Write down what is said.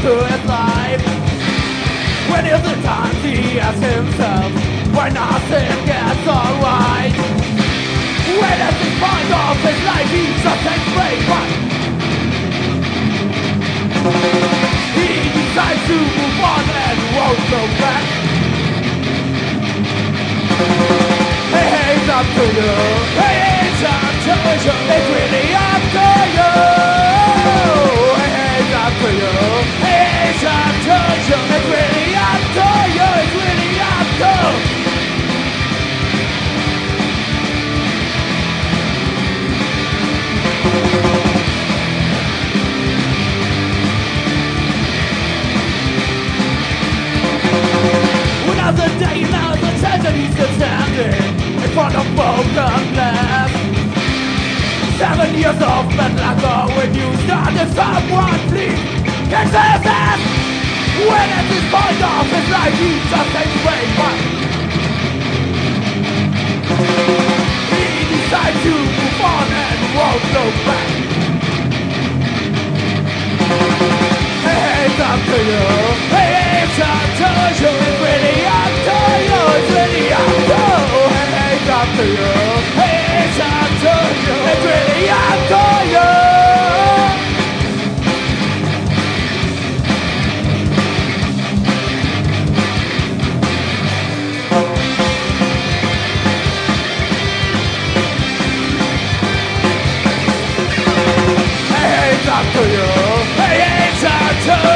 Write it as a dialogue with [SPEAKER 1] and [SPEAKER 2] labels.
[SPEAKER 1] to his life. When is the time he asks himself why nothing gets alright? When at the point of his life he just takes break, but he decides to move on and won't go back. Hey, hey, it's up to you. Hey, it's up to you. It's really up to you. Hey, hey, it's up to you. Hey, it's up to you. It's really up to you. It's really up to you. Another day, another tragedy still standing in front of broken glass. 7 years of bad luck when you started someone please kick his ass. When at this point of his life he just takes away, but he decides to move on and won't look back. Hey, hey, it's up to you. Hey, hey, it's up to you. It's really up to you. It's really up to you. Hey, hey, it's up to you. Hey, it's up to you. It's really up to you. Hey, hey, it's up to you. Hey, hey, it's up to you.